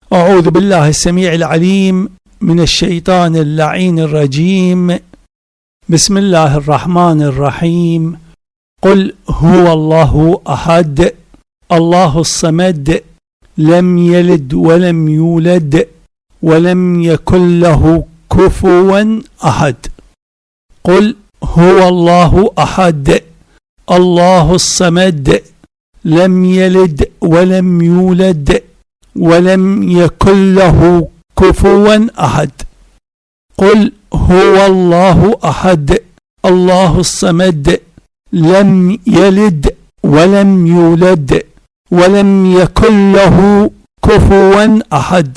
أعوذ بالله السميع العليم من الشيطان اللعين الرجيم. بسم الله الرحمن الرحيم. قل هو الله أحد الله الصمد لم يلد ولم يولد ولم يكن له كفوا أحد. قل هو الله أحد الله الصمد لم يلد ولم يولد ولم يكن له كفوا أحد. قل هو الله أحد الله الصمد لم يلد ولم يولد ولم يكن له كفوا أحد.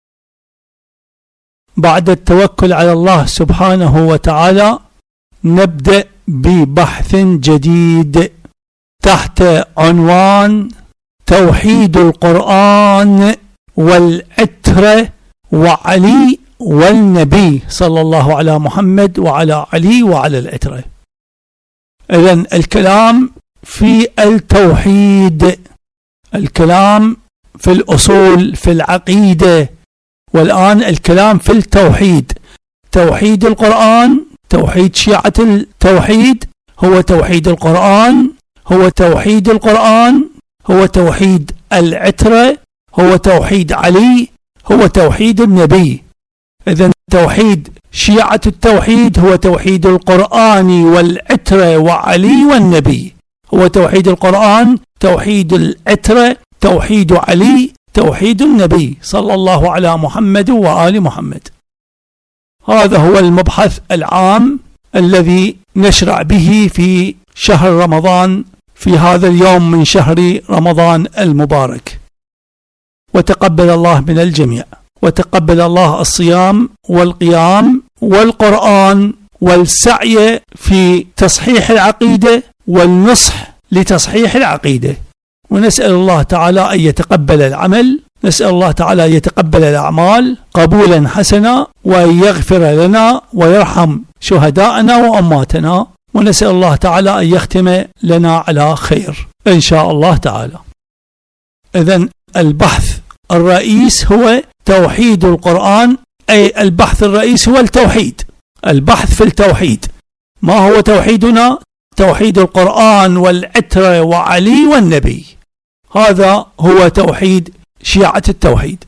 بعد التوكل على الله سبحانه وتعالى نبدأ ببحث جديد تحت عنوان توحيد القرآن والعترة وعلي والنبي صلى الله على محمد وعلى علي وعلى العترة. إذن الكلام في التوحيد، الكلام في الأصول في العقيدة، والآن الكلام في التوحيد. توحيد القرآن، توحيد شيعة التوحيد هو توحيد القرآن، هو توحيد القرآن، هو توحيد العترة، هو توحيد علي، هو توحيد النبي. إذن توحيد شيعة التوحيد هو توحيد القرآن والعترة وعلي والنبي. هو توحيد القرآن، توحيد العترة، توحيد علي، توحيد النبي صلى الله على محمد وآل محمد. هذا هو المبحث العام الذي نشرع به في شهر رمضان في هذا اليوم من شهر رمضان المبارك. وتقبل الله من الجميع، وتقبل الله الصيام والقيام والقرآن والسعي في تصحيح العقيدة والنصح لتصحيح العقيدة. ونسأل الله تعالى أن يتقبل العمل، نسأل الله تعالى أن يتقبل الأعمال قبولا حسنا، وأن يغفر لنا ويرحم شهداءنا وأماتنا، ونسأل الله تعالى أن يختم لنا على خير إن شاء الله تعالى. إذن البحث الرئيس هو توحيد القرآن، أي البحث الرئيس هو التوحيد، البحث في التوحيد. ما هو توحيدنا؟ توحيد القرآن والعترة وعلي والنبي. هذا هو توحيد شيعة التوحيد.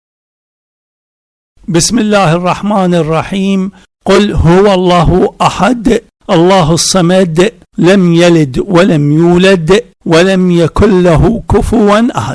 بسم الله الرحمن الرحيم. قل هو الله أحد الله الصمد لم يلد ولم يولد ولم يكن له كفوا أحد.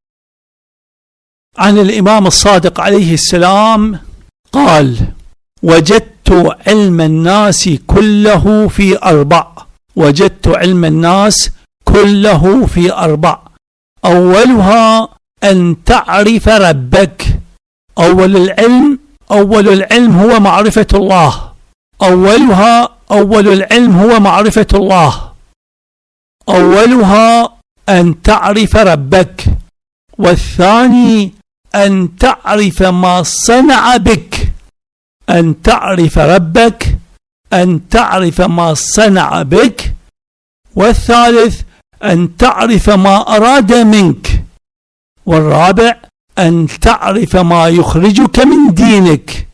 عن الإمام الصادق عليه السلام قال: وجدت علم الناس كله في أربع، وجدت علم الناس كله في أربع. أولها أن تعرف ربك. أول العلم هو معرفة الله. أول العلم هو معرفة الله. أولها أن تعرف ربك، والثاني أن تعرف ما صنع بك. أن تعرف ربك، أن تعرف ما صنع بك. والثالث أن تعرف ما أراد منك. والرابع أن تعرف ما يخرجك من دينك.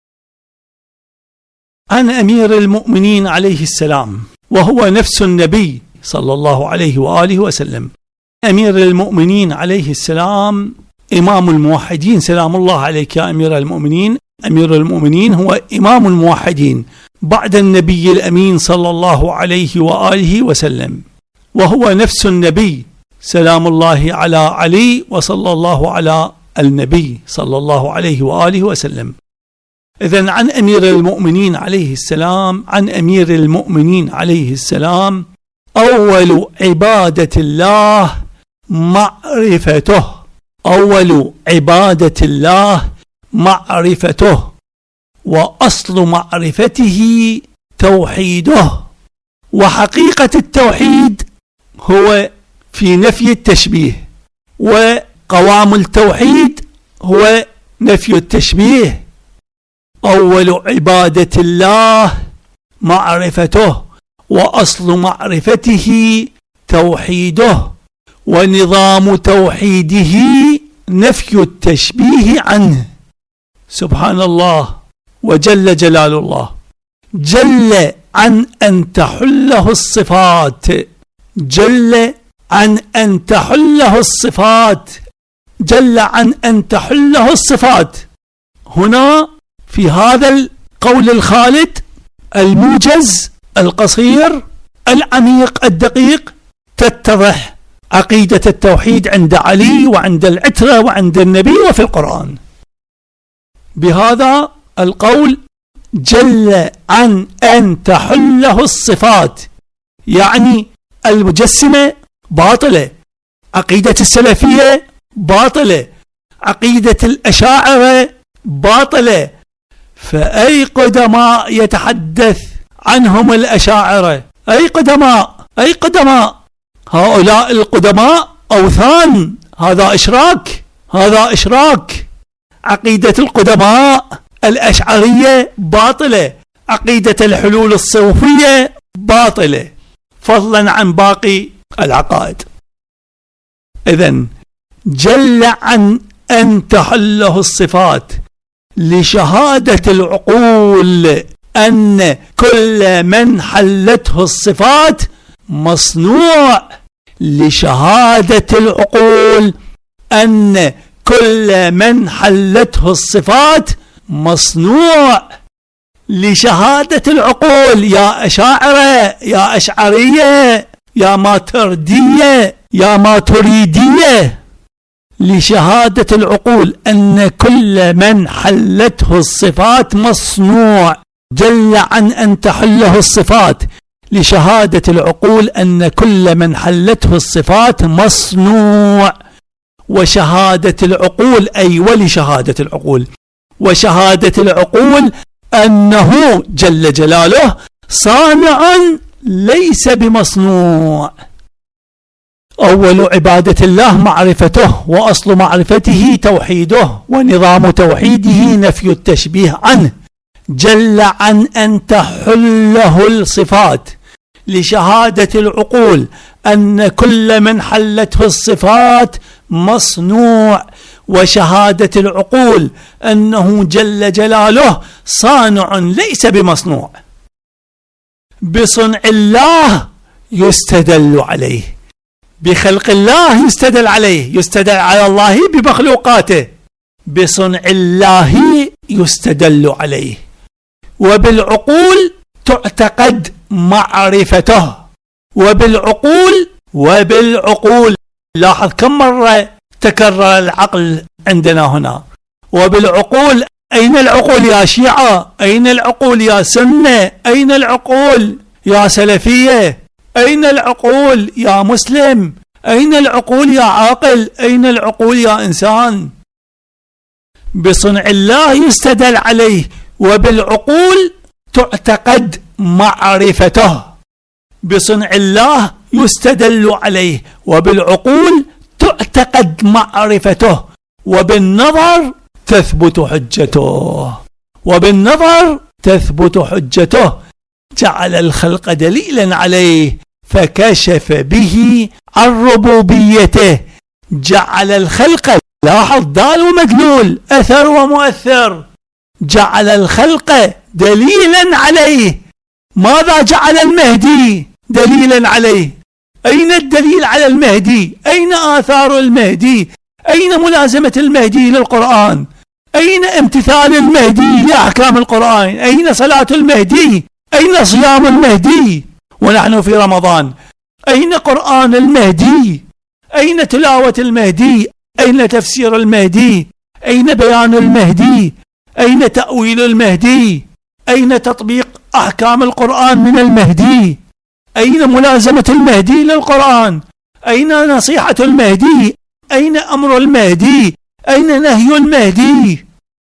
عن أمير المؤمنين عليه السلام، وهو نفس النبي صلى الله عليه وآله وسلم. أمير المؤمنين عليه السلام إمام الموحدين، سلام الله عليك يا أمير المؤمنين. أمير المؤمنين هو إمام الموحدين بعد النبي الأمين صلى الله عليه وآله وسلم، وهو نفس النبي، سلام الله على علي وصلى الله على النبي صلى الله عليه وآله وسلم. إذن عن أمير المؤمنين عليه السلام، عن أمير المؤمنين عليه السلام: أول عبادة الله معرفته. أول عبادة الله معرفته، وأصل معرفته توحيده. وحقيقة التوحيد هو في نفي التشبيه، وقوام التوحيد هو نفي التشبيه. أول عبادة الله معرفته، وأصل معرفته توحيده، ونظام توحيده نفي التشبيه عنه. سبحان الله وجل جلال الله. جل عن أن تحله الصفات، جل عن أن تحله الصفات، جل عن أن تحله الصفات. هنا في هذا القول الخالد الموجز القصير العميق الدقيق تتضح عقيدة التوحيد عند علي وعند العترة وعند النبي وفي القرآن. بهذا القول جل عن أن تحله الصفات، يعني المجسمة باطلة، عقيدة السلفية باطلة، عقيدة الأشاعرة باطلة. فأي قدماء يتحدث عنهم الأشاعرة؟ أي قدماء؟ أي قدماء؟ هؤلاء القدماء أوثان، هذا إشراك، هذا إشراك. عقيدة القدماء الأشعرية باطلة، عقيدة الحلول الصوفية باطلة، فضلا عن باقي العقائد. إذن جل عن أن تحله الصفات لشهادة العقول أن كل من حلته الصفات مصنوع، لشهادة العقول أن كل من حلته الصفات مصنوع، لشهادة العقول. يا أشاعرة، يا أشعرية، يا ماتردية، يا ماتريدية، لشهادة العقول أن كل من حلته الصفات مصنوع. جل عن أن تحله الصفات لشهادة العقول أن كل من حلته الصفات مصنوع. وشهادة العقول أي ولشهادة العقول، وشهادة العقول أنه جل جلاله صانع ليس بمصنوع. أول عبادة الله معرفته، وأصل معرفته توحيده، ونظام توحيده نفي التشبيه عنه. جل عن أن تحله الصفات لشهادة العقول أن كل من حلته الصفات مصنوع، وشهادة العقول أنه جل جلاله صانع ليس بمصنوع. بصنع الله يستدل عليه، بخلق الله يستدل عليه، يستدل على الله بمخلوقاته. بصنع الله يستدل عليه، وبالعقول تعتقد معرفته، وبالعقول لاحظ كم مرة تكرر العقل عندنا هنا. وبالعقول، أين العقول يا شيعة؟ أين العقول يا سنة؟ أين العقول يا سلفية؟ أين العقول يا مسلم؟ أين العقول يا عاقل؟ أين العقول يا إنسان؟ بصنع الله يستدل عليه، وبالعقول تعتقد معرفته. بصنع الله يستدل عليه، وبالعقول تعتقد معرفته، وبالنظر تثبت حجته، وبالنظر تثبت حجته. جعل الخلق دليلا عليه فكشف به عن ربوبيته. جعل الخلق، لاحظ دال ومدلول، أثر ومؤثر. جعل الخلق دليلا عليه. ماذا جعل المهدي دليلا عليه؟ أين الدليل على المهدي؟ أين آثار المهدي؟ أين ملازمة المهدي للقرآن؟ أين امتثال المهدي لأحكام القرآن؟ أين صلاة المهدي؟ أين صيام المهدي ونحن في رمضان؟ أين قرآن المهدي؟ أين تلاوة المهدي؟ أين تفسير المهدي؟ أين بيان المهدي؟ أين تأويل المهدي؟ أين تطبيق أحكام القرآن من المهدي؟ أين ملازمة المهدي للقرآن؟ أين نصيحة المهدي؟ أين أمر المهدي؟ أين نهي المهدي؟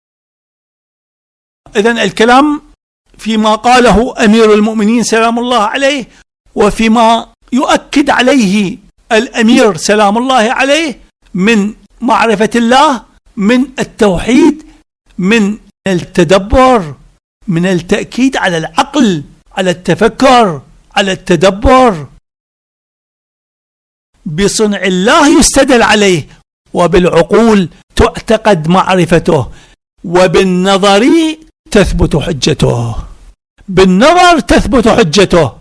إذن الكلام فيما قاله أمير المؤمنين سلام الله عليه، وفيما يؤكد عليه الأمير سلام الله عليه من معرفة الله، من التوحيد، من التدبر، من التأكيد على العقل، على التفكر، على التدبر. بصنع الله يستدل عليه، وبالعقول تعتقد معرفته، وبالنظر تثبت حجته. بالنظر تثبت حجته.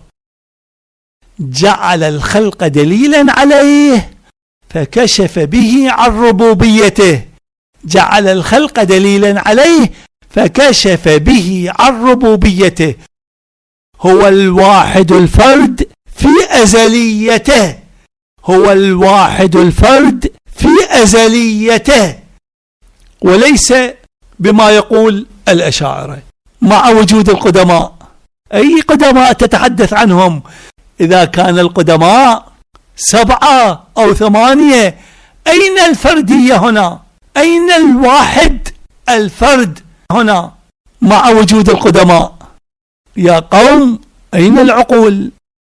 جعل الخلق دليلا عليه فكشف به عن ربوبيته. جعل الخلق دليلا عليه فكشف به عن ربوبيته. هو الواحد الفرد في أزليته. هو الواحد الفرد في أزليته، وليس بما يقول الأشاعرة مع وجود القدماء. أي قدماء تتحدث عنهم؟ إذا كان القدماء 7 أو 8، أين الفردية هنا؟ أين الواحد الفرد هنا مع وجود القدماء؟ يا قوم، أين العقول؟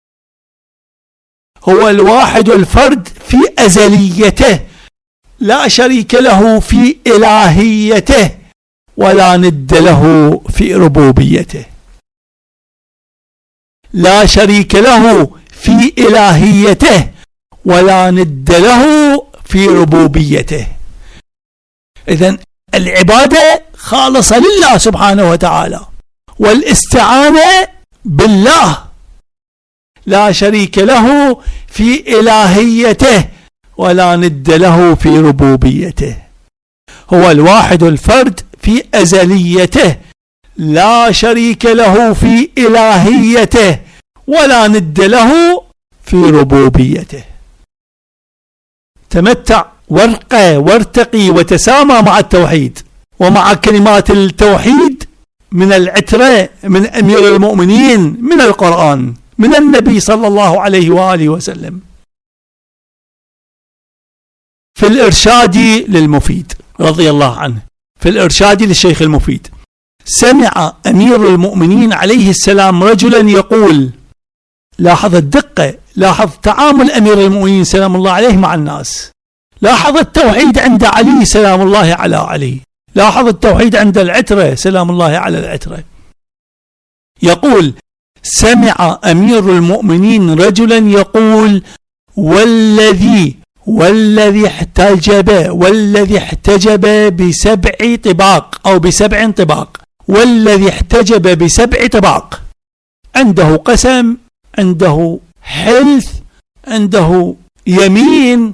هو الواحد الفرد في أزليته، لا شريك له في إلهيته، ولا ند له في ربوبيته. لا شريك له في إلهيته، ولا ند له في ربوبيته. إذن العبادة خالصة لله سبحانه وتعالى، والاستعانة بالله. لا شريك له في إلهيته، ولا ند له في ربوبيته. هو الواحد الفرد في أزليته، لا شريك له في إلهيته، ولا ند له في ربوبيته. تمتع وارقى وارتقي وتسامى مع التوحيد ومع كلمات التوحيد من العترة، من أمير المؤمنين، من القرآن، من النبي صلى الله عليه وآله وسلم. في الإرشاد للمفيد رضي الله عنه، في الإرشاد للشيخ المفيد، سمع أمير المؤمنين عليه السلام رجلا يقول، لاحظ الدقة، لاحظ تعامل أمير المؤمنين سلام الله عليه مع الناس، لاحظ التوحيد عند علي سلام الله على علي، لاحظ التوحيد عند العترة سلام الله على العترة. يقول: سمع أمير المؤمنين رجلا يقول: والذي احتجب ب7 طباق أو ب7 طباق، والذي احتجب ب7 طباق، عنده قسم، عنده حلف، عنده يمين،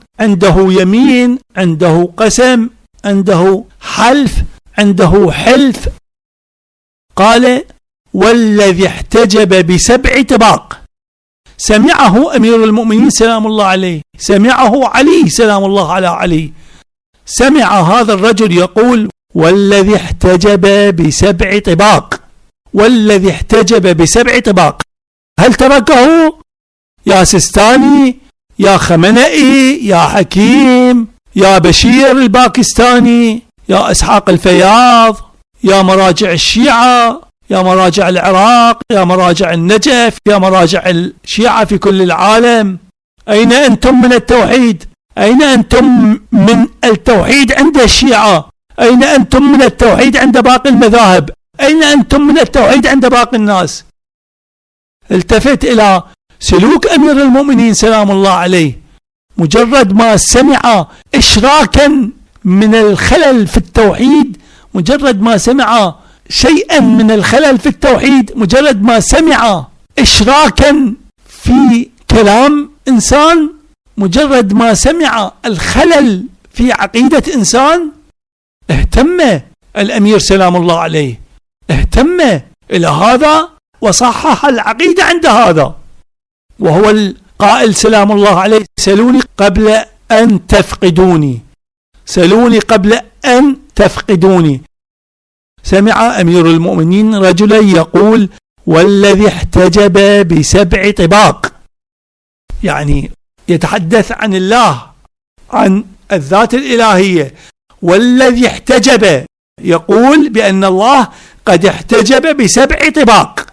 عنده قسم، عنده حلف، عنده حلف. قال: والذي احتجب ب7 طباق. سمعه أمير المؤمنين سلام الله عليه، سمعه علي سلام الله على علي، سمع هذا الرجل يقول: والذي احتجب ب7 طباق، والذي احتجب ب7 طباق. هل تركه؟ يا سستاني، يا خمنئي، يا حكيم، يا بشير الباكستاني، يا إسحاق الفياض، يا مراجع الشيعة، يا مراجع العراق، يا مراجع النجف، يا مراجع الشيعة في كل العالم، أين أنتم من التوحيد؟ أين أنتم من التوحيد عند الشيعة؟ أين أنتم من التوحيد عند باقي المذاهب؟ أين أنتم من التوحيد عند باقي الناس؟ التفت إلى سلوك أمير المؤمنين سلام الله عليه، مجرد ما سمع إشراكا من الخلل في التوحيد، مجرد ما سمع شيئا من الخلل في التوحيد، مجرد ما سمع إشراكا في كلام إنسان، مجرد ما سمع الخلل في عقيدة إنسان، اهتم الأمير سلام الله عليه، اهتم إلى هذا وصحح العقيدة عند هذا. وهو القائل سلام الله عليه: سلوني قبل أن تفقدوني، سلوني قبل أن تفقدوني. سمع أمير المؤمنين رجلا يقول: والذي احتجب ب7 طباق، يعني يتحدث عن الله، عن الذات الإلهية. والذي احتجب، يقول بأن الله قد احتجب ب7 طباق.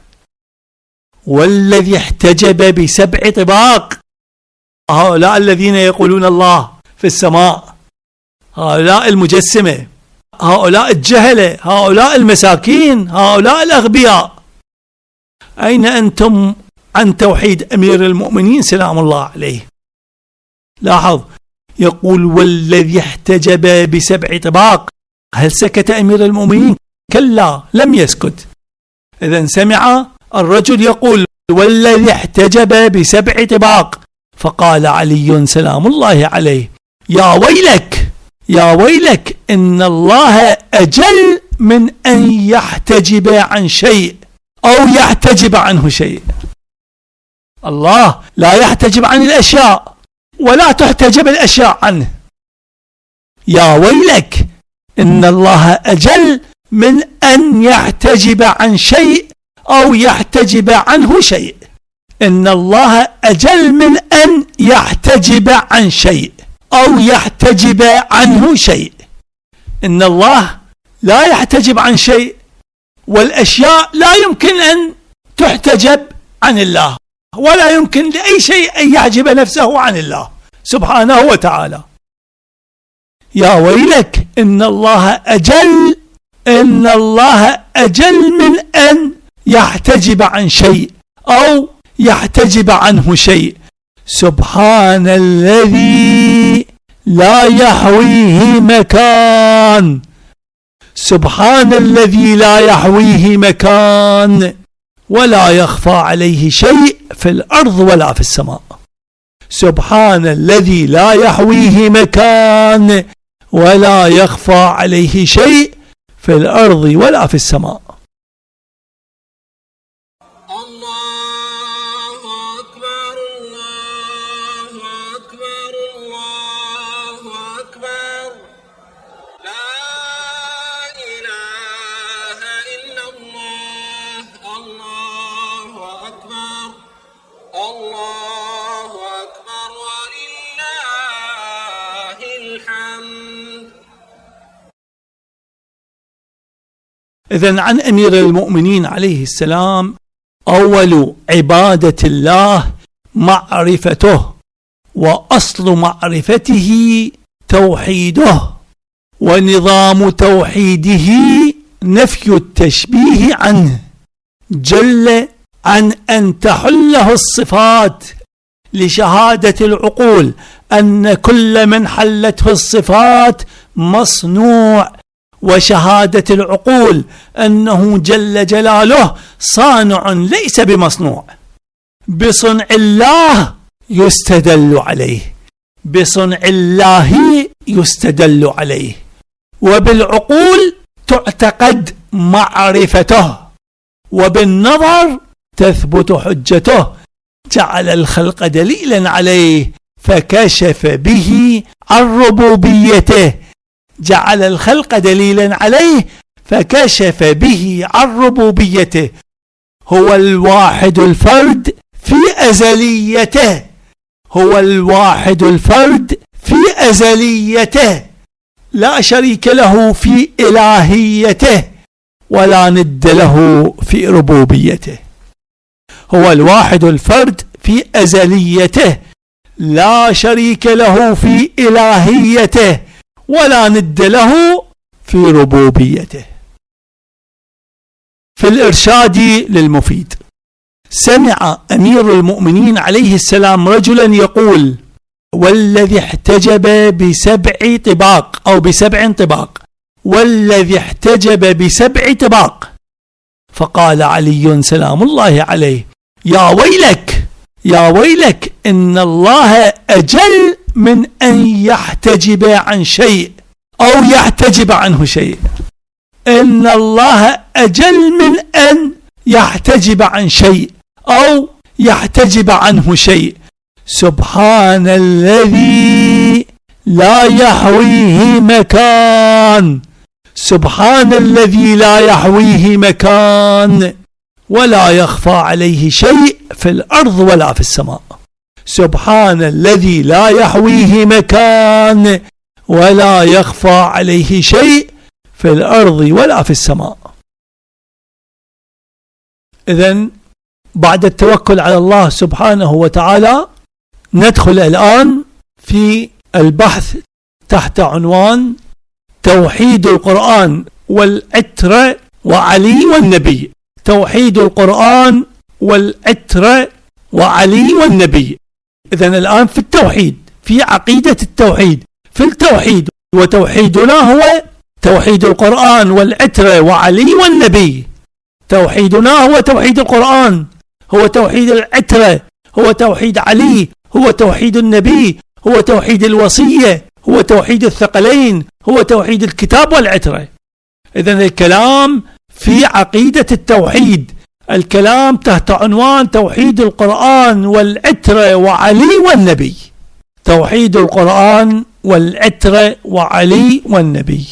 والذي احتجب ب7 طباق، هؤلاء الذين يقولون الله في السماء، هؤلاء المجسمة، هؤلاء الجهلة، هؤلاء المساكين، هؤلاء الأغبياء، أين أنتم عن توحيد أمير المؤمنين سلام الله عليه؟ لاحظ، يقول والذي احتجب ب7 طباق. هل سكت أمير المؤمنين؟ كلا، لم يسكت. إذن سمع الرجل يقول والذي احتجب ب7 طباق، فقال علي سلام الله عليه يا ويلك يا ويلك، إن الله أجل من أن يحتجب عن شيء أو يحتجب عنه شيء. الله لا يحتجب عن الأشياء ولا تحتجب الأشياء عنه. يا ويلك، إن الله أجل من أن يحتجب عن شيء أو يحتجب عنه شيء. إن الله أجل من أن يحتجب عن شيء أو يحتجب عنه شيء. إن الله لا يحتجب عن شيء، والأشياء لا يمكن أن تحتجب عن الله، ولا يمكن لأي شيء أن يحجب نفسه عن الله سبحانه وتعالى. يا ويلك، إن الله أجل من أن يحتجب عن شيء أو يحتجب عنه شيء. سبحان الذي لا يحويه مكان، سبحان الذي لا يحويه مكان ولا يخفى عليه شيء في الأرض ولا في السماء. سبحان الذي لا يحويه مكان ولا يخفى عليه شيء في الأرض ولا في السماء. إذن عن أمير المؤمنين عليه السلام: أول عبادة الله معرفته، وأصل معرفته توحيده، ونظام توحيده نفي التشبيه عنه، جل عن أن تحله الصفات لشهادة العقول أن كل من حلته الصفات مصنوع، وشهادة العقول أنه جل جلاله صانع ليس بمصنوع. بصنع الله يستدل عليه، بصنع الله يستدل عليه، وبالعقول تعتقد معرفته، وبالنظر تثبت حجته. جعل الخلق دليلا عليه فكشف به عن ربوبيته، جعل الخلق دليلا عليه فكشف به عن ربوبيته. هو الواحد الفرد في أزليته، هو الواحد الفرد في أزليته، لا شريك له في إلهيته ولا ند له في ربوبيته. هو الواحد الفرد في أزليته، لا شريك له في إلهيته ولا ند له في ربوبيته. في الإرشاد للمفيد: سمع أمير المؤمنين عليه السلام رجلا يقول: والذي احتجب ب7 طباق أو ب7 طباق، والذي احتجب ب7 طباق. فقال علي سلام الله عليه: يا ويلك يا ويلك، إن الله أجل من أن يحتجب عن شيء أو يحتجب عنه شيء. إن الله أجل من أن يحتجب عن شيء أو يحتجب عنه شيء. سبحان الذي لا يحويه مكان، سبحان الذي لا يحويه مكان ولا يخفى عليه شيء في الأرض ولا في السماء. سبحان الذي لا يحويه مكان ولا يخفى عليه شيء في الأرض ولا في السماء. إذن بعد التوكل على الله سبحانه وتعالى ندخل الآن في البحث تحت عنوان توحيد القرآن والعترة وعلي والنبي. توحيد القرآن والعترة وعلي والنبي. إذن الآن في التوحيد في عقيدة التوحيد، في التوحيد. وتوحيدنا هو توحيد القرآن والعترة وعلي والنبي. توحيدنا هو توحيد القرآن، هو توحيد العترة، هو توحيد علي، هو توحيد النبي، هو توحيد الوصية، هو توحيد الثقلين، هو توحيد الكتاب والعترة. إذن الكلام في عقيدة التوحيد، الكلام تحت عنوان توحيد القرآن والعترة وعلي والنبي. توحيد القرآن والعترة وعلي والنبي.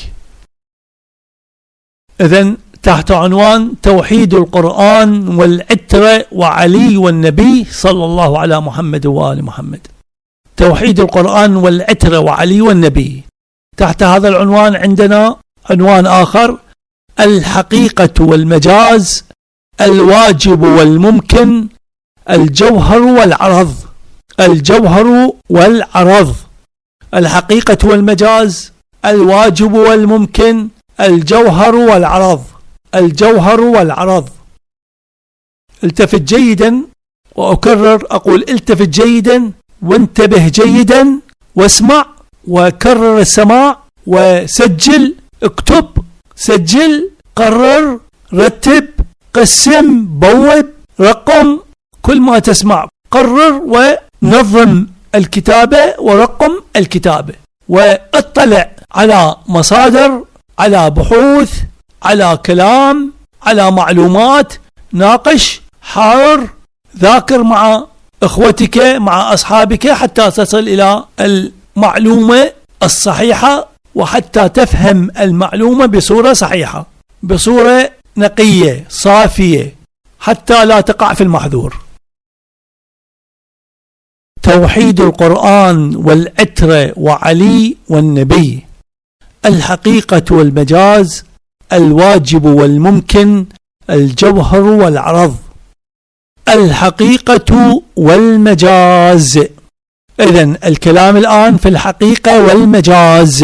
إذن تحت عنوان توحيد القرآن والعترة وعلي والنبي صلى الله على محمد وآل محمد. توحيد القرآن والعترة وعلي والنبي. تحت هذا العنوان عندنا عنوان آخر: الحقيقة والمجاز، الواجب والممكن، الجوهر والعرض. الجوهر والعرض. الحقيقة والمجاز، الواجب والممكن، الجوهر والعرض. الجوهر والعرض. التفت جيدا، وأكرر أقول التفت جيدا وانتبه جيدا واسمع وكرر السماع وسجل، اكتب، سجل، قرر، رتب، قسم، بوب، رقم، كل ما تسمع قرر ونظم الكتابة ورقم الكتابة، واطلع على مصادر، على بحوث، على كلام، على معلومات، ناقش، حاور، ذاكر مع اخوتك، مع اصحابك، حتى تصل الى المعلومة الصحيحة، وحتى تفهم المعلومة بصورة صحيحة، بصورة نقية صافية، حتى لا تقع في المحذور. توحيد القرآن والعترة وعلي والنبي. الحقيقة والمجاز، الواجب والممكن، الجوهر والعرض. الحقيقة والمجاز. إذن الكلام الآن في الحقيقة والمجاز،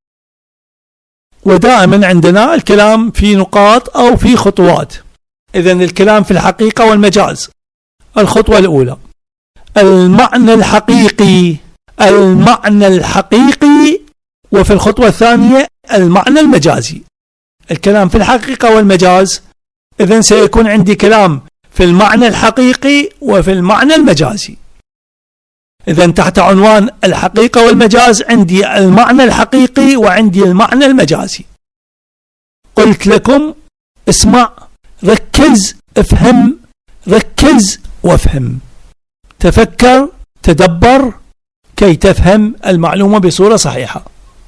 ودائما عندنا الكلام في نقاط أو في خطوات. إذن الكلام في الحقيقة والمجاز. الخطوة الأولى: المعنى الحقيقي. المعنى الحقيقي. وفي الخطوة الثانية المعنى المجازي. الكلام في الحقيقة والمجاز، إذن سيكون عندي كلام في المعنى الحقيقي وفي المعنى المجازي. إذن تحت عنوان الحقيقة والمجاز عندي المعنى الحقيقي وعندي المعنى المجازي. قلت لكم اسمع، ركز، افهم، ركز وافهم، تفكر، تدبر كي تفهم المعلومة بصورة صحيحة.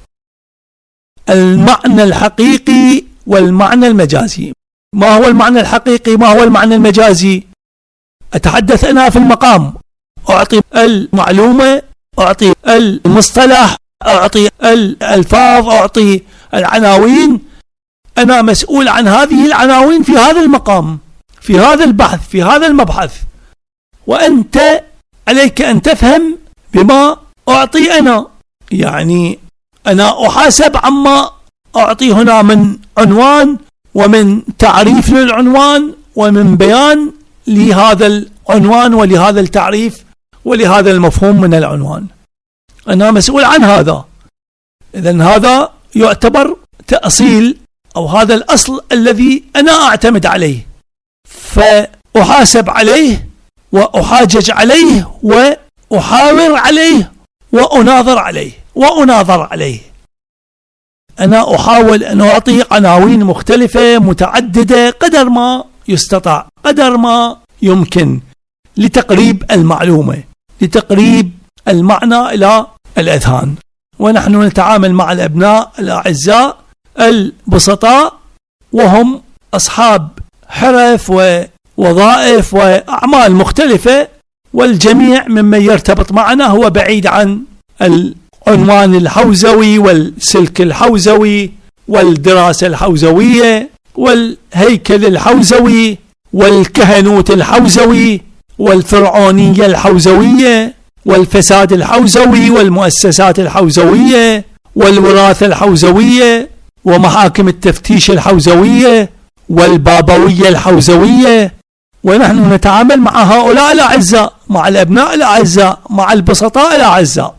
المعنى الحقيقي والمعنى المجازي. ما هو المعنى الحقيقي؟ ما هو المعنى المجازي؟ أتحدث أنا في المقام، أعطي المعلومة، أعطي المصطلح، أعطي الألفاظ، أعطي العناوين. أنا مسؤول عن هذه العناوين في هذا المقام، في هذا البحث، في هذا المبحث، وأنت عليك أن تفهم بما أعطي أنا. يعني أنا أحاسب عما أعطي هنا من عنوان ومن تعريف للعنوان ومن بيان لهذا العنوان ولهذا التعريف ولهذا المفهوم من العنوان. أنا مسؤول عن هذا. إذن هذا يعتبر تأصيل، أو هذا الأصل الذي أنا أعتمد عليه، فأحاسب عليه وأحاجج عليه وأحاور عليه وأناظر عليه. أنا أحاول أن أعطي عناوين مختلفة متعددة قدر ما يستطاع، قدر ما يمكن، لتقريب المعلومة، لتقريب المعنى إلى الأذهان. ونحن نتعامل مع الأبناء الأعزاء البسطاء، وهم أصحاب حرف ووظائف وأعمال مختلفة، والجميع ممن يرتبط معنا هو بعيد عن العنوان الحوزوي والسلك الحوزوي والدراسة الحوزوية والهيكل الحوزوي والكهنوت الحوزوي والفرعونية الحوزوية والفساد الحوزوي والمؤسسات الحوزوية والوراثة الحوزوية ومحاكم التفتيش الحوزوية والبابوية الحوزوية. ونحن نتعامل مع هؤلاء الأعزاء، مع الأبناء الأعزاء، مع البسطاء الأعزاء.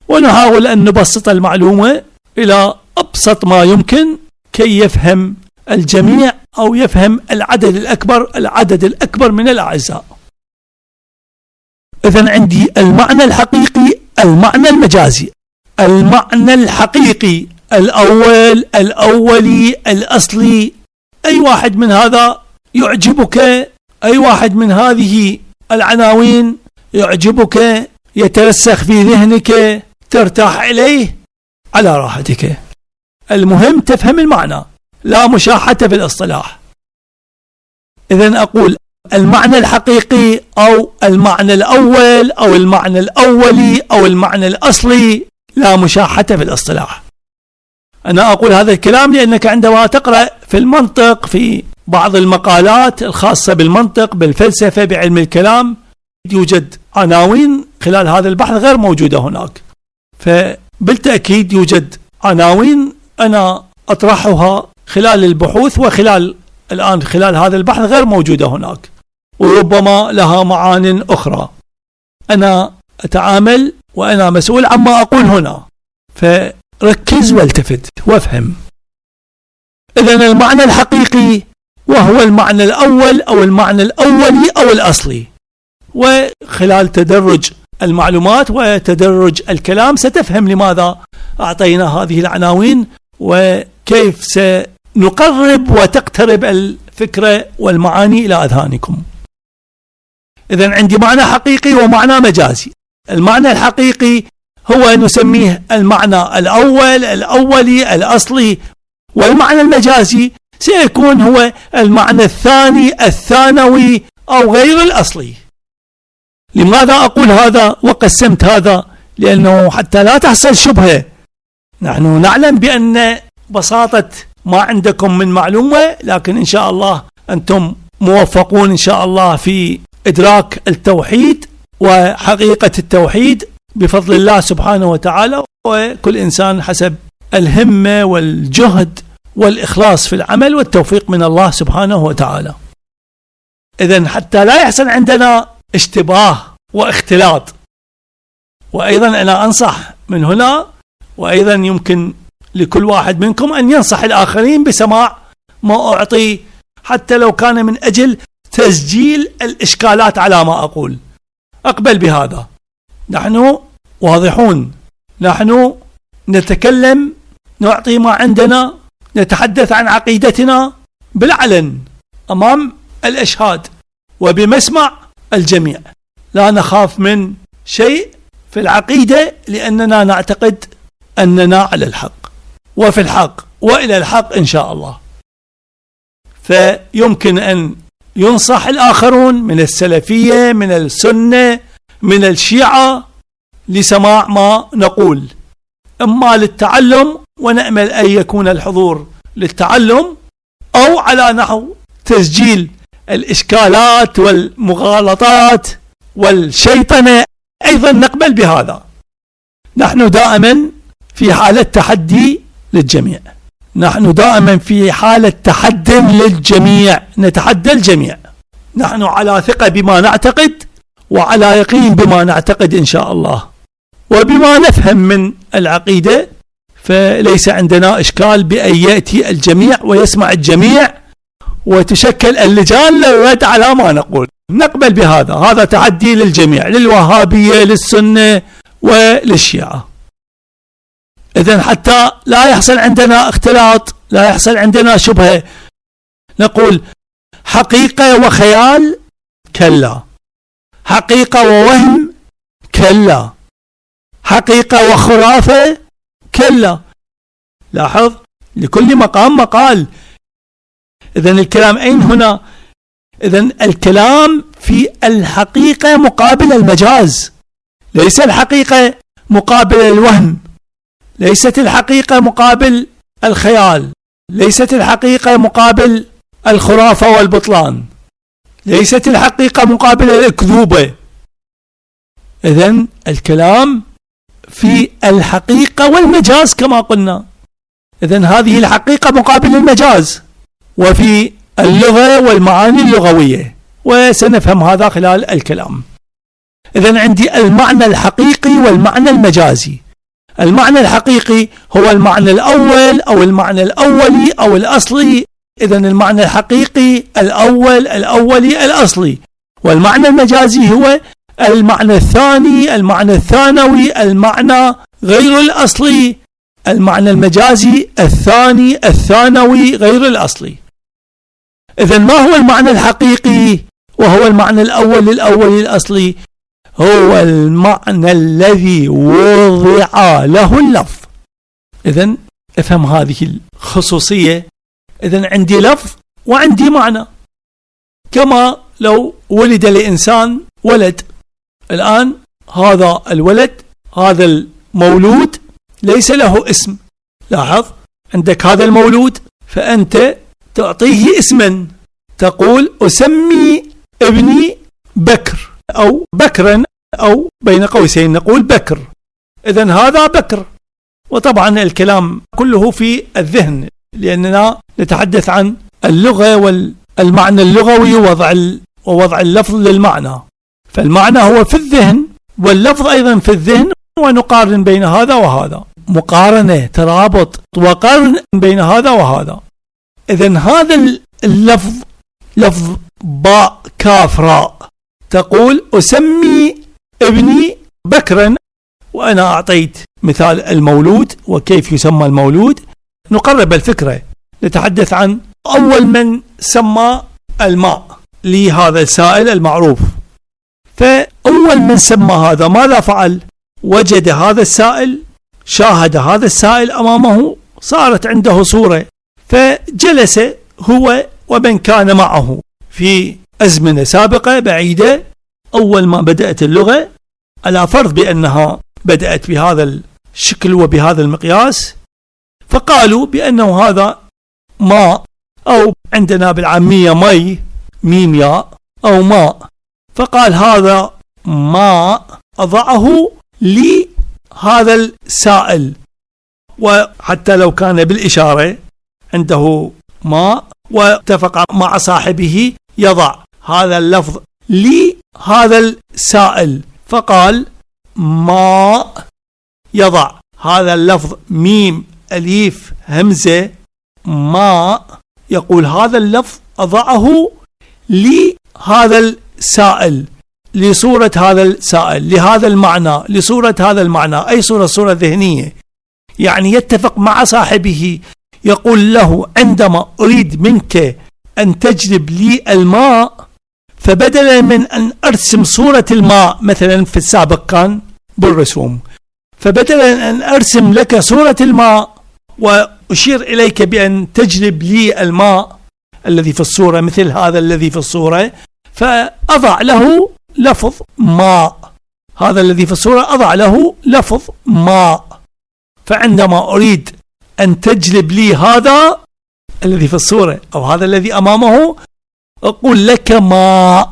ونحاول أن نبسط المعلومة إلى أبسط ما يمكن كي يفهم الجميع أو يفهم العدد الأكبر من الأعزاء. إذن عندي المعنى الحقيقي، المعنى المجازي. المعنى الحقيقي الأول، الأولي، الأصلي، أي واحد من هذا يعجبك، أي واحد من هذه العناوين يعجبك، يترسخ في ذهنك، ترتاح إليه، على راحتك. المهم تفهم المعنى، لا مشاحة في الاصطلاح. إذن أقول المعنى الحقيقي أو المعنى الأول أو المعنى الأولي أو المعنى الأصلي، لا مشاحة في الاصطلاح. أنا أقول هذا الكلام لأنك عندما تقرأ في المنطق، في بعض المقالات الخاصة بالمنطق، بالفلسفة، بعلم الكلام، يوجد عناوين خلال هذا البحث غير موجودة هناك. فبالتأكيد يوجد عناوين أنا أطرحها خلال البحوث وخلال هذا البحث غير موجودة هناك، وربما لها معان أخرى. أنا أتعامل وأنا مسؤول عما أقول هنا، فركز والتفت وافهم. إذن المعنى الحقيقي وهو المعنى الأول أو المعنى الأولي أو الأصلي. وخلال تدرج المعلومات وتدرج الكلام ستفهم لماذا أعطينا هذه العناوين وكيف سنقرب وتقترب الفكرة والمعاني إلى أذهانكم. إذن عندي معنى حقيقي ومعنى مجازي. المعنى الحقيقي هو نسميه المعنى الأول، الأولي، الأصلي، والمعنى المجازي سيكون هو المعنى الثاني، الثانوي، أو غير الأصلي. لماذا أقول هذا وقسمت هذا؟ لأنه حتى لا تحصل شبهة. نحن نعلم بأن بساطة ما عندكم من معلومة، لكن إن شاء الله أنتم موفقون إن شاء الله في إدراك التوحيد وحقيقة التوحيد بفضل الله سبحانه وتعالى، وكل إنسان حسب الهمة والجهد والإخلاص في العمل والتوفيق من الله سبحانه وتعالى. إذن حتى لا يحصل عندنا اشتباه واختلاط. وأيضا أنا أنصح من هنا، وأيضا يمكن لكل واحد منكم أن ينصح الآخرين بسماع ما أعطي، حتى لو كان من أجل تسجيل الإشكالات على ما أقول. أقبل بهذا. نحن واضحون، نحن نتكلم، نعطي ما عندنا، نتحدث عن عقيدتنا بالعلن أمام الأشهاد وبمسمع الجميع. لا نخاف من شيء في العقيدة، لأننا نعتقد أننا على الحق وفي الحق وإلى الحق إن شاء الله. فيمكن أن ينصح الآخرون من السلفية، من السنة، من الشيعة لسماع ما نقول، إما للتعلم، ونأمل أن يكون الحضور للتعلم، أو على نحو تسجيل الإشكالات والمغالطات والشيطنة. أيضا نقبل بهذا. نحن دائما في حالة تحدي للجميع، نحن دائما في حالة تحدي للجميع، نتحدى الجميع. نحن على ثقة بما نعتقد وعلى يقين بما نعتقد إن شاء الله، وبما نفهم من العقيدة، فليس عندنا إشكال بأن يأتي الجميع ويسمع الجميع وتشكل اللجان للرد على ما نقول. نقبل بهذا. هذا تحدي للجميع، للوهابية، للسنة، وللشيعة. إذن حتى لا يحصل عندنا اختلاط، لا يحصل عندنا شبهة، نقول حقيقة وخيال كلا، حقيقة ووهم كلا، حقيقة وخرافة كلا. لاحظ لكل مقام مقال. إذن الكلام أين هنا؟ إذن الكلام في الحقيقة مقابل المجاز، ليس الحقيقة مقابل الوهم، ليست الحقيقة مقابل الخيال، ليست الحقيقة مقابل الخرافة والبطلان، ليست الحقيقة مقابل الأكذوبة. إذن الكلام في الحقيقة والمجاز كما قلنا. إذن هذه الحقيقة مقابل المجاز، وفي اللغة والمعاني اللغوية، وسنفهم هذا خلال الكلام. إذن عندي المعنى الحقيقي والمعنى المجازي. المعنى الحقيقي هو المعنى الأول أو المعنى الأولي أو الأصلي. إذن المعنى الحقيقي الأولي الأصلي، والمعنى المجازي هو المعنى الثاني، المعنى الثانوي، المعنى غير الأصلي، المعنى المجازي الثاني الثانوي غير الأصلي. إذن ما هو المعنى الحقيقي وهو المعنى الأولي الأصلي؟ هو المعنى الذي وضع له اللفظ. إذن افهم هذه الخصوصية. إذن عندي لفظ وعندي معنى، كما لو ولد لإنسان ولد. الآن هذا الولد، هذا المولود ليس له اسم. لاحظ، عندك هذا المولود فأنت تعطيه اسما، تقول أسمي ابني بكر أو بكرا، أو بين قوسين نقول بكر. إذن هذا بكر. وطبعا الكلام كله في الذهن، لأننا نتحدث عن اللغة والمعنى اللغوي ووضع اللفظ للمعنى. فالمعنى هو في الذهن واللفظ أيضا في الذهن، ونقارن بين هذا وهذا، مقارنة، ترابط وقارن بين هذا وهذا. إذن هذا اللفظ لفظ باء كاف راء، تقول أسمي ابني بكرا، وأنا أعطيت مثال المولود وكيف يسمى المولود. نقرب الفكرة، نتحدث عن أول من سمى الماء لهذا السائل المعروف. فأول من سمى هذا ماذا فعل؟ وجد هذا السائل، شاهد هذا السائل أمامه، صارت عنده صورة، فجلس هو ومن كان معه في أزمنة سابقة بعيدة. أول ما بدأت اللغة، على فرض بأنها بدأت بهذا الشكل وبهذا المقياس، فقالوا بأنه هذا ماء، أو عندنا بالعامية مي، ميم ياء، أو ماء. فقال هذا ماء أضعه لهذا السائل، وحتى لو كان بالإشارة عنده ماء واتفق مع صاحبه يضع هذا اللفظ لهذا السائل، فقال ماء، يضع هذا اللفظ ميم أليف همزة ماء، يقول هذا اللفظ أضعه لهذا السائل، لصورة هذا السائل، لهذا المعنى، لصورة هذا المعنى. أي صورة ذهنية، يعني يتفق مع صاحبه، يقول له عندما أريد منك أن تجلب لي الماء، فبدلا من أن أرسم صورة الماء مثلا في السابق كان بالرسوم، فبدلا أن أرسم لك صورة الماء وأشير إليك بأن تجلب لي الماء الذي في الصورة مثل هذا الذي في الصورة، فأضع له لفظ ماء. هذا الذي في الصورة أضع له لفظ ماء. فعندما أريد أن تجلب لي هذا الذي في الصورة أو هذا الذي أمامه، أقول لك ماء.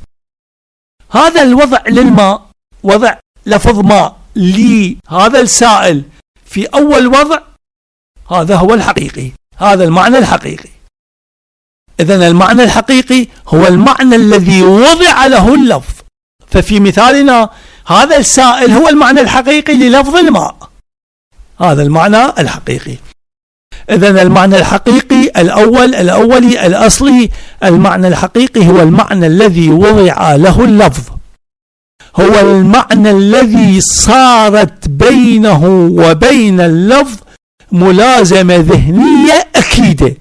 هذا الوضع للماء، وضع لفظ ماء لهذا السائل في أول وضع، هذا هو الحقيقي، هذا المعنى الحقيقي. إذن المعنى الحقيقي هو المعنى الذي وضع له اللفظ. ففي مثالنا هذا السائل هو المعنى الحقيقي للفظ الماء، هذا المعنى الحقيقي. إذن المعنى الحقيقي الأولي الأصلي، المعنى الحقيقي هو المعنى الذي وضع له اللفظ، هو المعنى الذي صارت بينه وبين اللفظ ملازمة ذهنية أكيدة.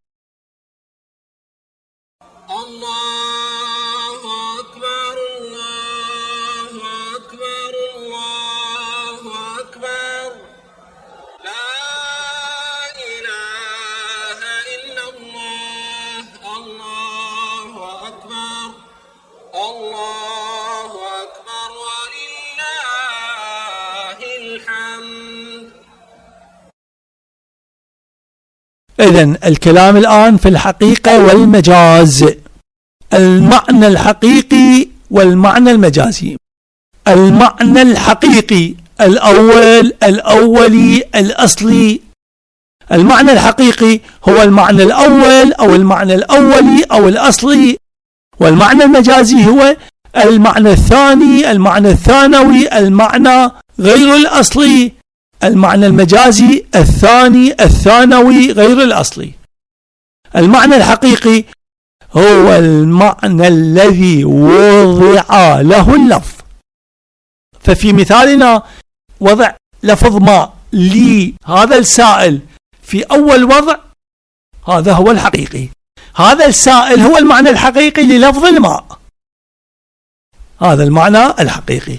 إذن الكلام الآن في الحقيقة والمجاز، المعنى الحقيقي والمعنى المجازي. المعنى الحقيقي الأولي الأصلي. المعنى الحقيقي هو المعنى الأول أو المعنى الأولي أو الأصلي، والمعنى المجازي هو المعنى الثاني، المعنى الثانوي، المعنى غير الأصلي. المعنى المجازي الثاني الثانوي غير الأصلي. المعنى الحقيقي هو المعنى الذي وضع له اللفظ. ففي مثالنا وضع لفظ ماء لهذا السائل في أول وضع، هذا هو الحقيقي. هذا السائل هو المعنى الحقيقي للفظ الماء، هذا المعنى الحقيقي.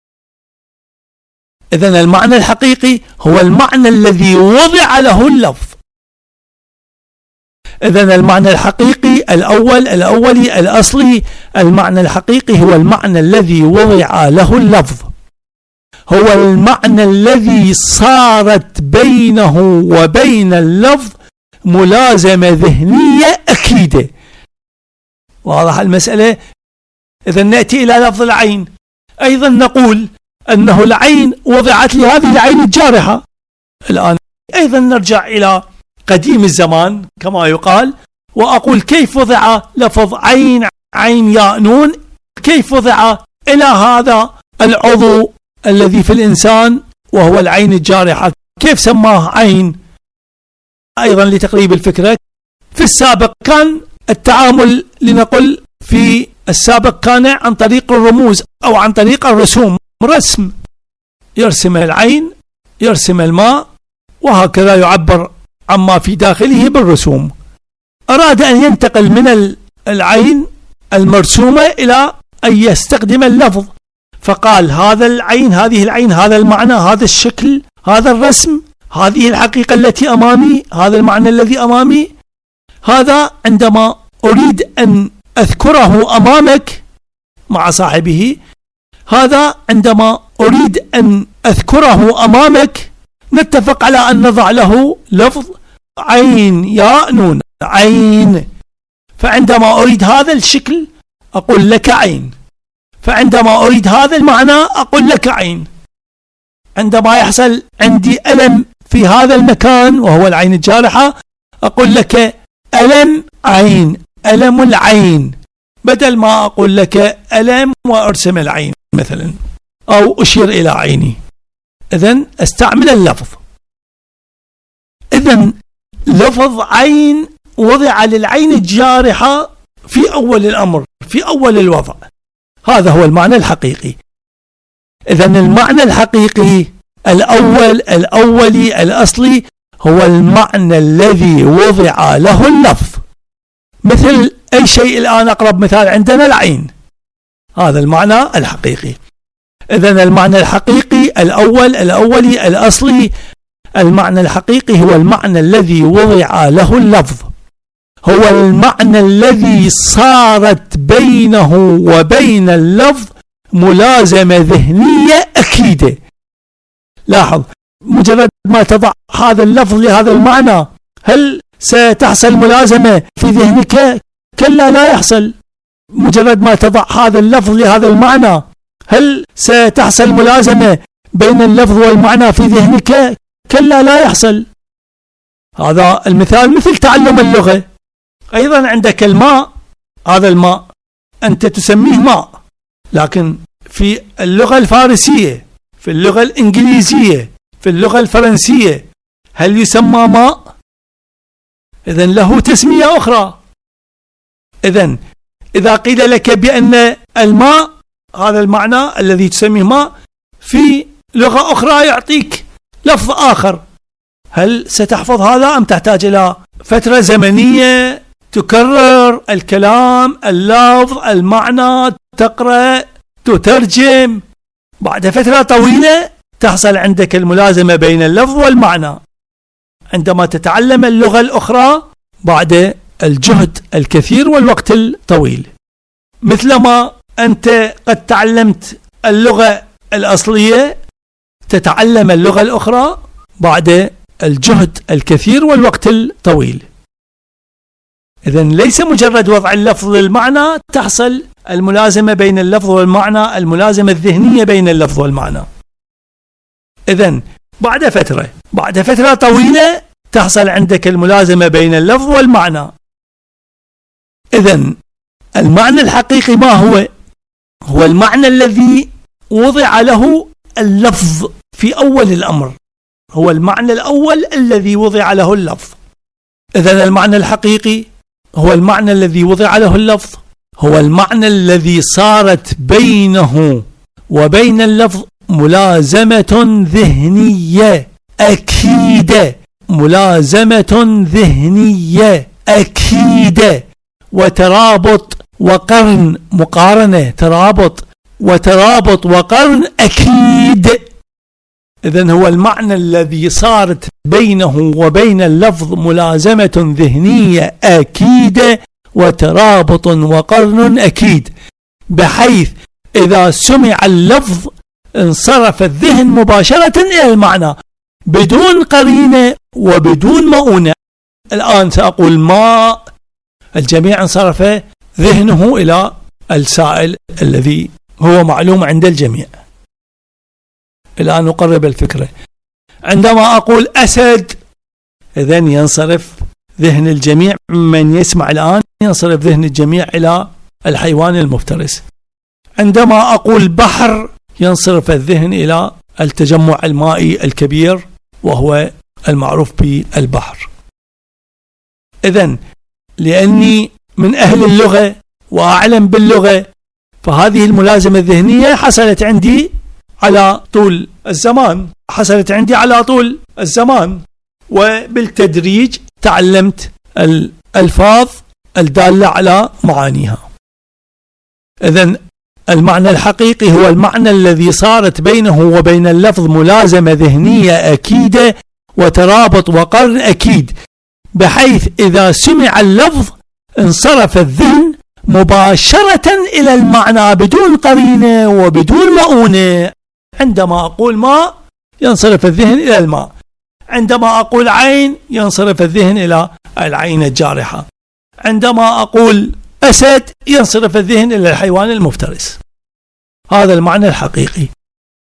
إذن المعنى الحقيقي هو المعنى الذي وضع له اللفظ. إذن المعنى الحقيقي الأولي الأصلي، المعنى الحقيقي هو المعنى الذي وضع له اللفظ، هو المعنى الذي صارت بينه وبين اللفظ ملازمة ذهنية أكيدة. واضح المسألة؟ إذا نأتي إلى لفظ العين، أيضا نقول أنه العين وضعت لهذه العين الجارحة. الآن أيضا نرجع إلى قديم الزمان كما يقال، وأقول كيف وضع لفظ عين ياء نون، كيف وضع إلى هذا العضو الذي في الإنسان وهو العين الجارحة، كيف سماه عين؟ أيضا لتقريب الفكرة، في السابق كان التعامل لنقل في السابق كان عن طريق الرموز أو عن طريق الرسوم، رسم يرسم العين يرسم الماء وهكذا يعبر عما في داخله بالرسوم. أراد أن ينتقل من العين المرسومة إلى أن يستخدم اللفظ، فقال هذا العين، هذه العين، هذا المعنى، هذا الشكل، هذا الرسم، هذه الحقيقة التي أمامي، هذا المعنى الذي أمامي، هذا عندما أريد أن أذكره أمامك مع صاحبه، هذا عندما أريد أن أذكره أمامك نتفق على أن نضع له لفظ عين ياء نون، عين. فعندما أريد هذا الشكل أقول لك عين، فعندما أريد هذا المعنى أقول لك عين. عندما يحصل عندي ألم في هذا المكان وهو العين الجارحة أقول لك ألم عين، ألم العين، بدل ما أقول لك ألم وأرسم العين مثلا أو أشير إلى عيني. إذن استعمل اللفظ. إذن لفظ عين وضع للعين الجارحة في أول الأمر، في أول الوضع، هذا هو المعنى الحقيقي. إذن المعنى الحقيقي الأولي الأصلي هو المعنى الذي وضع له اللفظ. مثل أي شيء الآن أقرب مثال عندنا العين، هذا المعنى الحقيقي. إذن المعنى الحقيقي الأولي الأصلي، المعنى الحقيقي هو المعنى الذي وضع له اللفظ، هو المعنى الذي صارت بينه وبين اللفظ ملازمة ذهنية أكيدة. لاحظ، مجرد ما تضع هذا اللفظ لهذا المعنى هل ستحصل ملازمة في ذهنك؟ كلا لا يحصل. مجرد ما تضع هذا اللفظ لهذا المعنى هل ستحصل ملازمة بين اللفظ والمعنى في ذهنك؟ كلا لا يحصل. هذا المثال مثل تعلم اللغة. أيضا عندك الماء، هذا الماء أنت تسميه ماء، لكن في اللغة الفارسية، في اللغة الإنجليزية، في اللغة الفرنسية هل يسمى ماء؟ إذن له تسمية أخرى. إذن إذا قيل لك بأن الماء هذا المعنى الذي تسميه ماء في لغة أخرى يعطيك لفظ آخر، هل ستحفظ هذا أم تحتاج إلى فترة زمنية تكرر الكلام، اللفظ، المعنى، تقرأ، تترجم؟ بعد فترة طويلة تحصل عندك الملازمة بين اللفظ والمعنى عندما تتعلم اللغة الأخرى بعد الجهد الكثير والوقت الطويل. مثلما أنت قد تعلمت اللغة الأصلية تتعلم اللغة الأخرى بعد الجهد الكثير والوقت الطويل. إذن ليس مجرد وضع اللفظ للمعنى تحصل الملازمة بين اللفظ والمعنى، الملازمة الذهنية بين اللفظ والمعنى. إذن بعد فترة طويلة تحصل عندك الملازمة بين اللفظ والمعنى. إذن المعنى الحقيقي ما هو؟ هو المعنى الذي وضع له اللفظ في أول الأمر، هو المعنى الأول الذي وضع له اللفظ. إذن المعنى الحقيقي هو المعنى الذي وضع له اللفظ، هو المعنى الذي صارت بينه وبين اللفظ ملازمة ذهنية أكيدة، ملازمة ذهنية أكيدة، وترابط وقرن، مقارنة، ترابط وترابط وقرن أكيد. إذن هو المعنى الذي صارت بينه وبين اللفظ ملازمة ذهنية أكيدة وترابط وقرن أكيد، بحيث إذا سمع اللفظ انصرف الذهن مباشرة إلى المعنى بدون قرينة وبدون مؤونة. الآن سأقول ماء، الجميع انصرف ذهنه إلى السائل الذي هو معلوم عند الجميع. الآن نقرب الفكرة. عندما أقول أسد، إذن ينصرف ذهن الجميع من يسمع الآن، ينصرف ذهن الجميع إلى الحيوان المفترس. عندما أقول بحر، ينصرف الذهن إلى التجمع المائي الكبير وهو المعروف بالبحر. إذن لأني من أهل اللغة وأعلم باللغة، فهذه الملازمة الذهنية حصلت عندي على طول الزمان، حصلت عندي على طول الزمان، وبالتدريج تعلمت الألفاظ الدالة على معانيها. إذن المعنى الحقيقي هو المعنى الذي صارت بينه وبين اللفظ ملازمة ذهنية أكيدة وترابط وقرن أكيد، بحيث إذا سمع اللفظ انصرف الذهن مباشرة إلى المعنى بدون قرينة وبدون مؤونة. عندما أقول ماء ينصرف الذهن إلى الماء، عندما أقول عين ينصرف الذهن إلى العين الجارحة، عندما أقول أسد ينصرف الذهن إلى الحيوان المفترس. هذا المعنى الحقيقي.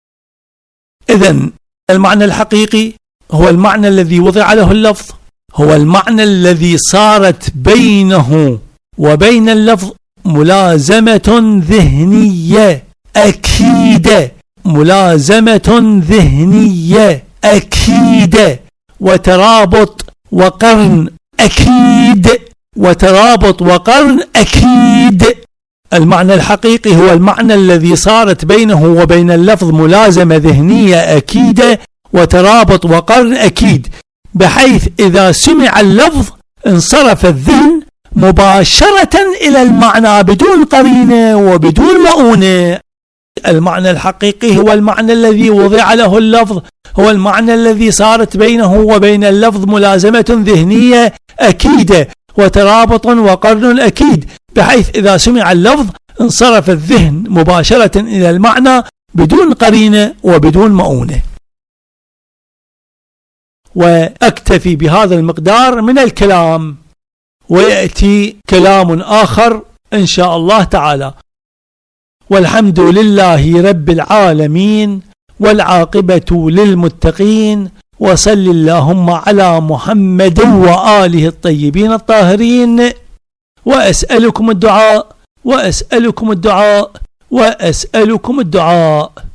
إذن المعنى الحقيقي هو المعنى الذي وضع له اللفظ، هو المعنى الذي صارت بينه وبين اللفظ ملازمة ذهنية أكيدة، ملازمة ذهنية أكيدة وترابط وقرن أكيد، وترابط وقرن أكيد. المعنى الحقيقي هو المعنى الذي صارت بينه وبين اللفظ ملازمة ذهنية أكيدة وترابط وقرن أكيد، بحيث إذا سمع اللفظ انصرف الذهن مباشرة إلى المعنى بدون قرينة وبدون مؤونة. المعنى الحقيقي هو المعنى الذي وضع له اللفظ، هو المعنى الذي صارت بينه وبين اللفظ ملازمة ذهنية أكيدة وترابط وقرن أكيد، بحيث إذا سمع اللفظ انصرف الذهن مباشرة إلى المعنى بدون قرينة وبدون مؤونة. وأكتفي بهذا المقدار من الكلام، ويأتي كلام آخر إن شاء الله تعالى. والحمد لله رب العالمين، والعاقبة للمتقين، وصل اللهم على محمد وآله الطيبين الطاهرين. وأسألكم الدعاء وأسألكم الدعاء وأسألكم الدعاء.